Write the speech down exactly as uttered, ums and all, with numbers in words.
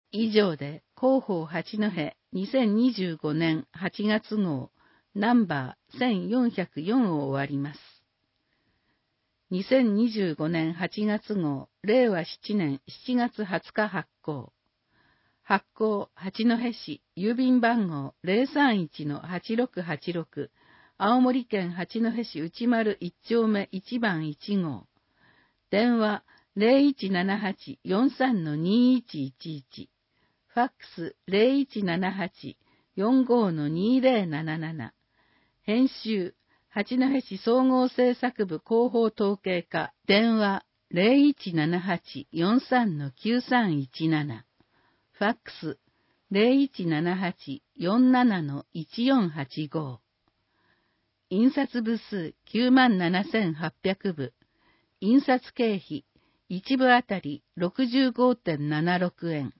以上で広報八戸にせんにじゅうごねんはちがつ号ナンバーせんよんひゃくよんを終わります。にせんにじゅうごねんはちがつ号れいわななねんしちがつはつか発行。発行八戸市郵便番号 ゼロさんいちのはちろくはちろく 青森県八戸市内丸いち丁目いちばんいち号。電話 ゼロいちななはちよんさんのにいちいちいち。ファックス ゼロいちななはちよんごのにゼロなななな。編集八戸市総合政策部広報統計課。電話 ゼロいちななはちよんさんのきゅうさんいちなな。ファックス ゼロいちななはちよんななのいちよんはちご。印刷部数きゅうまんななせんはっぴゃくぶ。印刷経費いちぶあたり ろくじゅうごてんななろくえん。